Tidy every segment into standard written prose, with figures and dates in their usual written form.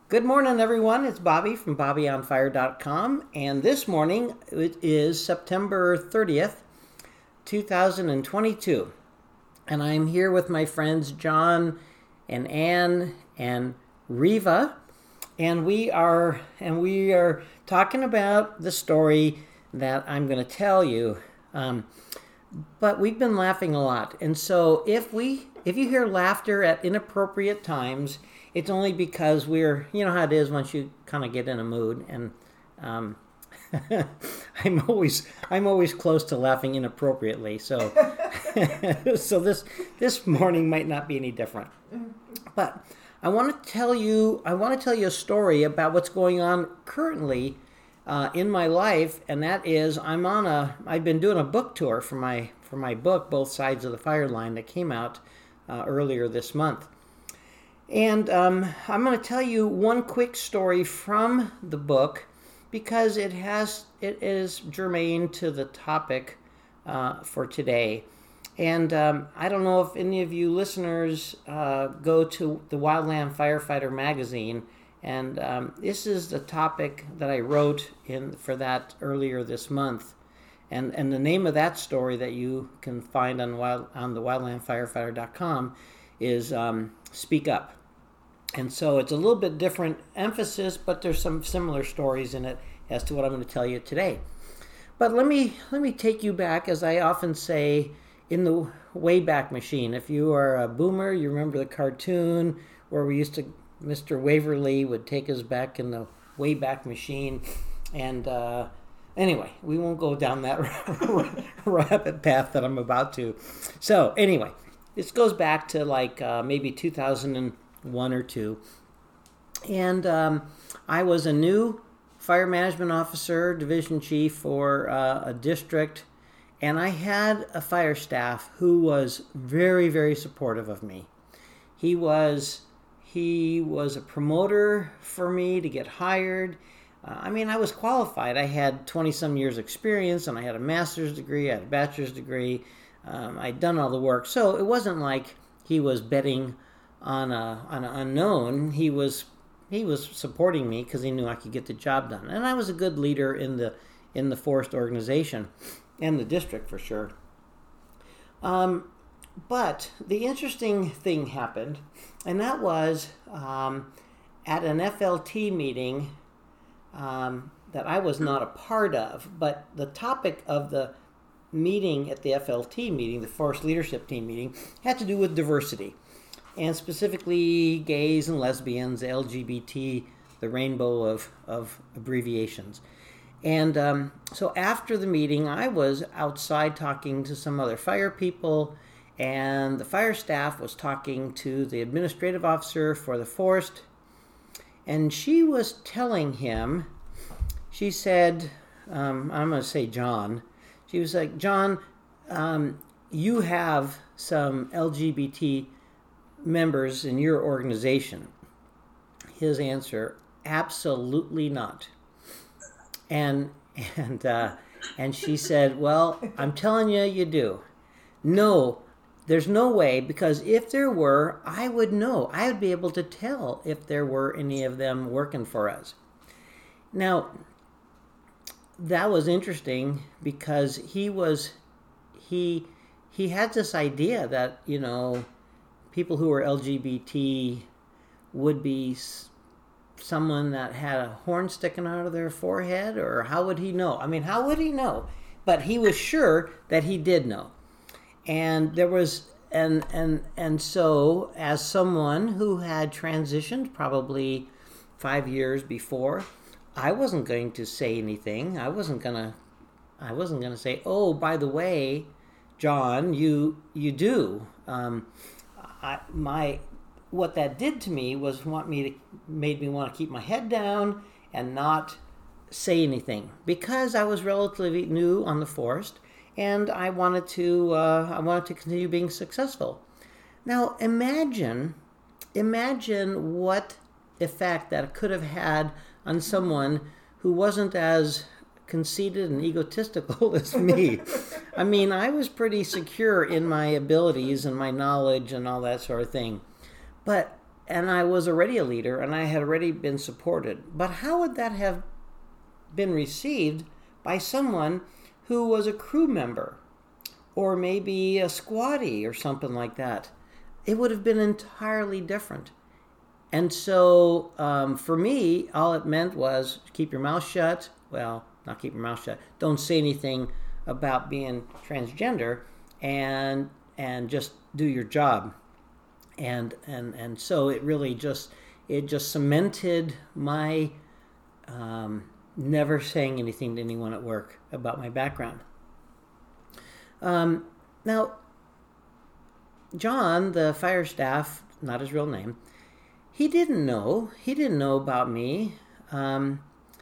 Good morning, everyone. It's Bobby from BobbyOnFire.com, and this morning it is September 30th, 2022, and I'm here with my friends John and Ann and Riva, and we are talking about the story that I'm going to tell you. But we've been laughing a lot, and so if you hear laughter at inappropriate times, it's only because you know how it is once you kind of get in a mood, and I'm always close to laughing inappropriately. So so this morning might not be any different. But I want to tell you a story about what's going on currently in my life, and that is I've been doing a book tour for my book, Both Sides of the Fire Line, that came out earlier this month. And I'm going to tell you one quick story from the book because it is germane to the topic for today. And I don't know if any of you listeners go to the Wildland Firefighter magazine, and this is the topic that I wrote for that earlier this month. And the name of that story that you can find on the wildlandfirefighter.com is Speak Up. And so it's a little bit different emphasis, but there's some similar stories in it as to what I'm going to tell you today. But let me take you back, as I often say, in the Wayback Machine. If you are a boomer, you remember the cartoon where Mr. Waverly would take us back in the Wayback Machine. And anyway, we won't go down that rabbit path that I'm about to. So anyway, this goes back to maybe 2001 or 2. And I was a new fire management officer, division chief for a district, and I had a fire staff who was very, very supportive of me. He was a promoter for me to get hired. I was qualified. I had 20-some years experience, and I had a master's degree, I had a bachelor's degree. I'd done all the work. So it wasn't like he was betting on an unknown. He was supporting me because he knew I could get the job done. And I was a good leader in the forest organization and the district for sure. But the interesting thing happened, and that was at an FLT meeting that I was not a part of, but the topic of the meeting at the FLT meeting, the Forest Leadership Team meeting, had to do with diversity, and specifically gays and lesbians, LGBT, the rainbow of abbreviations. And so after the meeting, I was outside talking to some other fire people, and the fire staff was talking to the administrative officer for the forest, and she was telling him, she said, I'm going to say John, she was like, John, you have some LGBT members in your organization. His answer, absolutely not. And she said, well, I'm telling you, you do. No, there's no way, because if there were, I would know. I would be able to tell if there were any of them working for us. Now, that was interesting because he had this idea that, people who were LGBT would be someone that had a horn sticking out of their forehead, or how would he know? How would he know? But he was sure that he did know. And there was, and so as someone who had transitioned probably 5 years before, I wasn't going to say anything. I wasn't gonna say, oh, by the way, John, you do. What that did to me was made me want to keep my head down and not say anything, because I was relatively new on the forest, and I wanted to continue being successful. Now imagine what effect that could have had on someone who wasn't as conceited and egotistical as me. I was pretty secure in my abilities and my knowledge and all that sort of thing. But and I was already a leader, and I had already been supported. But how would that have been received by someone who was a crew member, or maybe a squatty or something like that? It would have been entirely different. And so for me, all it meant was keep your mouth shut. Well, not keep your mouth shut. Don't say anything about being transgender, and just do your job. And so it really just cemented my never saying anything to anyone at work about my background. Now, John, the fire staff, not his real name, he didn't know about me, and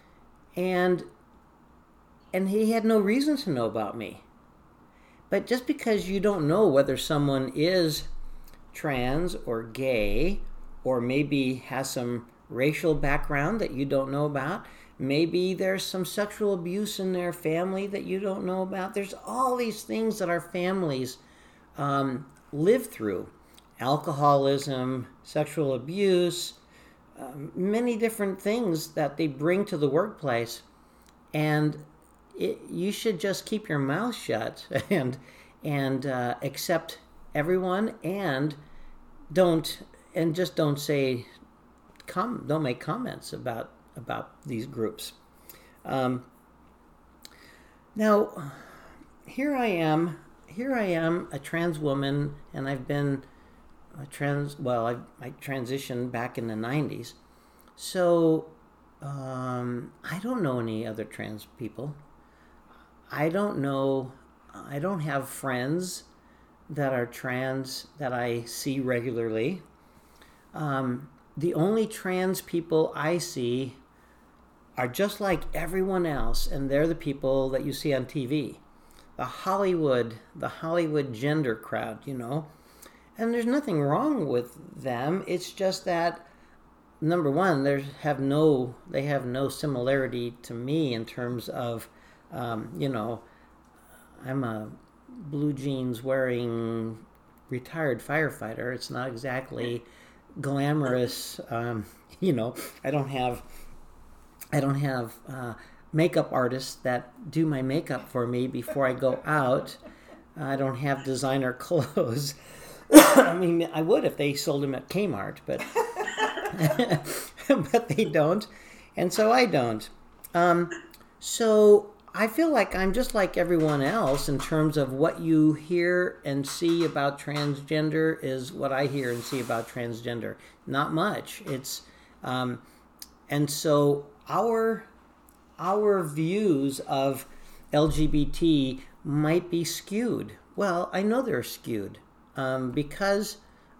he had no reason to know about me. But just because you don't know whether someone is trans or gay, or maybe has some racial background that you don't know about, maybe there's some sexual abuse in their family that you don't know about. There's all these things that our families live through. Alcoholism, sexual abuse, many different things that they bring to the workplace. And you should just keep your mouth shut and accept everyone, and don't say don't make comments about these groups. Now, here I am a trans woman, and I've been I transitioned back in the 90s. So I don't know any other trans people. I don't have friends that are trans that I see regularly. The only trans people I see are just like everyone else, and they're the people that you see on TV. The Hollywood gender crowd, And there's nothing wrong with them. It's just that, number one, they have no similarity to me in terms of, I'm a blue jeans wearing retired firefighter. It's not exactly glamorous. I don't have makeup artists that do my makeup for me before I go out. I don't have designer clothes. I mean, I would if they sold them at Kmart, but but they don't, and so I don't. So I feel like I'm just like everyone else in terms of what you hear and see about transgender is what I hear and see about transgender. Not much. It's and so our views of LGBT might be skewed. Well, I know they're skewed because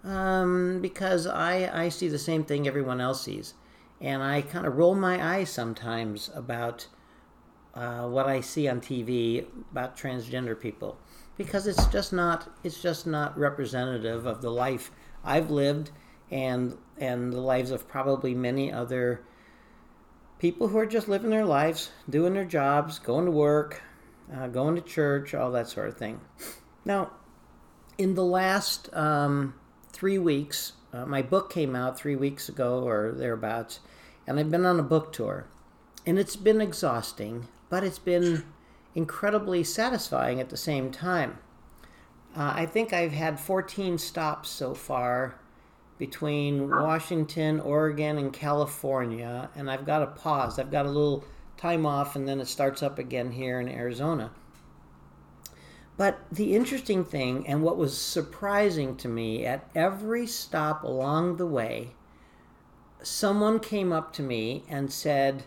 I see the same thing everyone else sees, and I kind of roll my eyes sometimes about what I see on TV about transgender people, because it's just not representative of the life I've lived and the lives of probably many other people who are just living their lives, doing their jobs, going to work, going to church, all that sort of thing. Now, in the last 3 weeks, my book came out 3 weeks ago or thereabouts, and I've been on a book tour. And it's been exhausting, but it's been incredibly satisfying at the same time. I think I've had 14 stops so far between Washington, Oregon, and California, and I've got to pause. I've got a little time off, and then it starts up again here in Arizona. But the interesting thing, and what was surprising to me, at every stop along the way, someone came up to me and said,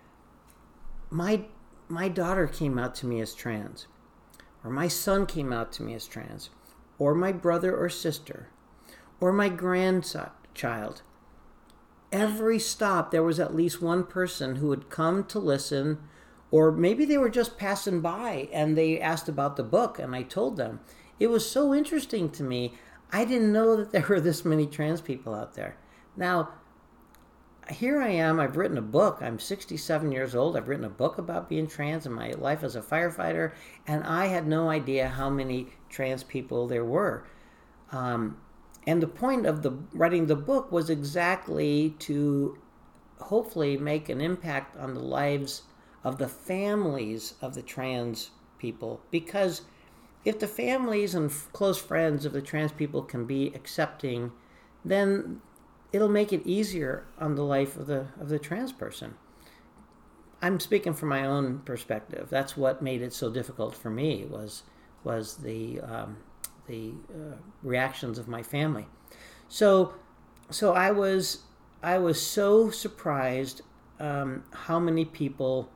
my daughter came out to me as trans, or my son came out to me as trans, or my brother or sister, or my grandchild. Every stop, there was at least one person who had come to listen, or maybe they were just passing by and they asked about the book, and I told them. It was so interesting to me. I didn't know that there were this many trans people out there. Now, here I am. I've written a book. I'm 67 years old. I've written a book about being trans and my life as a firefighter, and I had no idea how many trans people there were. And the point of the writing the book was exactly to hopefully make an impact on the lives of the families of the trans people. Because if the families and close friends of the trans people can be accepting, then it'll make it easier on the life of the trans person. I'm speaking from my own perspective. That's what made it so difficult for me was the reactions of my family. So I was so surprised how many people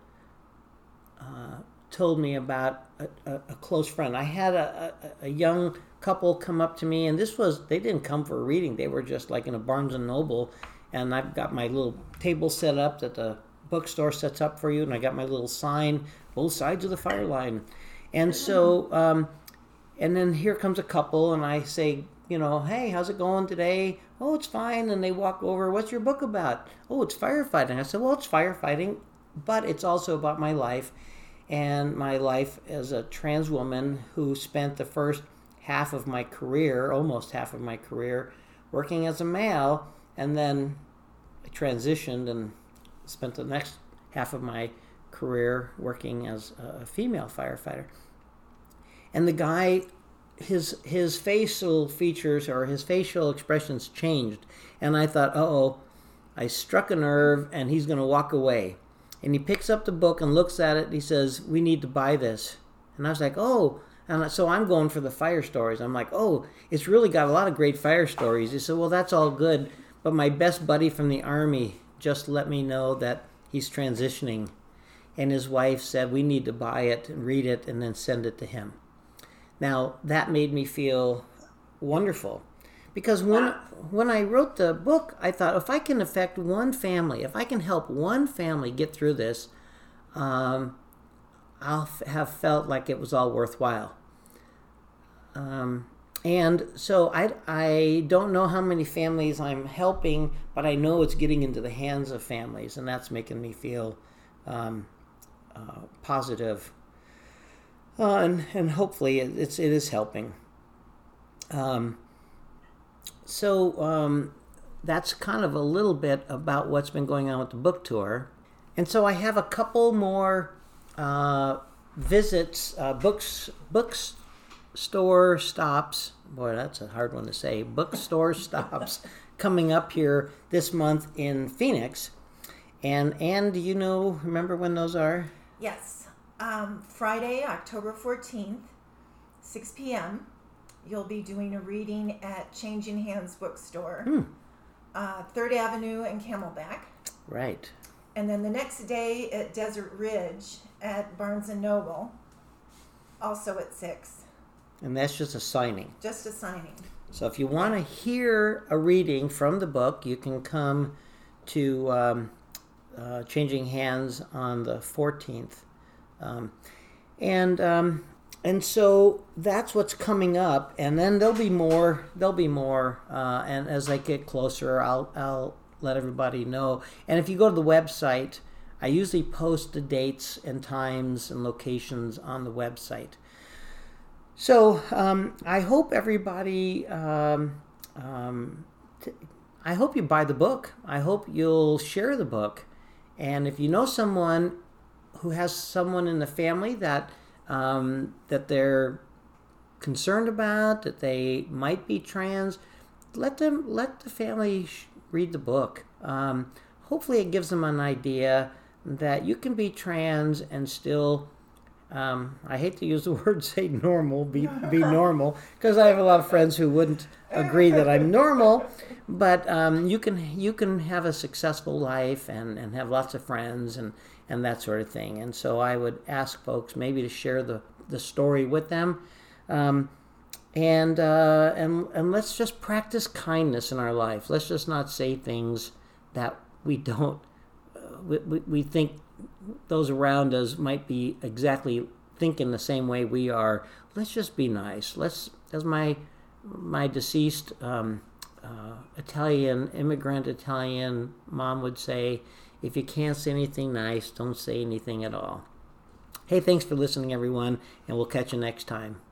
told me about a close friend. I had a young couple come up to me, and they didn't come for a reading. They were just like in a Barnes and Noble, and I've got my little table set up that the bookstore sets up for you, and I got my little sign, both sides of the fire line. And so, and then here comes a couple, and I say, hey, how's it going today? Oh, it's fine. And they walk over, what's your book about? Oh, it's firefighting. I said, well, it's firefighting, but it's also about my life, and my life as a trans woman who spent the first half of my career, almost half of my career, working as a male, and then I transitioned and spent the next half of my career working as a female firefighter. And the guy, his facial features or his facial expressions changed, and I thought, I struck a nerve, and he's going to walk away. And he picks up the book and looks at it, and he says, we need to buy this. And I was like, and so I'm going for the fire stories. I'm like, it's really got a lot of great fire stories. He said, well, that's all good, but my best buddy from the Army just let me know that he's transitioning. And his wife said, we need to buy it and read it and then send it to him. Now, that made me feel wonderful. Because when I wrote the book, I thought, if I can affect one family, if I can help one family get through this, I'll have felt like it was all worthwhile. And so I don't know how many families I'm helping, but I know it's getting into the hands of families, and that's making me feel positive. And hopefully it is helping. So that's kind of a little bit about what's been going on with the book tour. And so I have a couple more visits, bookstore stops. Boy, that's a hard one to say. Bookstore stops coming up here this month in Phoenix. And Anne, do you remember when those are? Yes. Friday, October 14th, 6 p.m., you'll be doing a reading at Changing Hands Bookstore, 3rd Avenue and Camelback. Right. And then the next day at Desert Ridge at Barnes & Noble, also at 6. And that's just a signing. Just a signing. So if you want to hear a reading from the book, you can come to Changing Hands on the 14th. And so that's what's coming up, and then there'll be more, and as I get closer, I'll let everybody know. And if you go to the website, I usually post the dates and times and locations on the website. So I hope everybody, I hope you buy the book. I hope you'll share the book. And if you know someone who has someone in the family that they're concerned about, that they might be trans, let the family read the book. Hopefully it gives them an idea that you can be trans and still, I hate to use the word say normal, be normal, because I have a lot of friends who wouldn't agree that I'm normal, but you can have a successful life and have lots of friends and that sort of thing. And so I would ask folks maybe to share the story with them, and let's just practice kindness in our life. Let's just not say things that we don't. We think those around us might be exactly thinking the same way we are. Let's just be nice. Let's, as my deceased immigrant Italian mom would say, if you can't say anything nice, don't say anything at all. Hey, thanks for listening, everyone, and we'll catch you next time.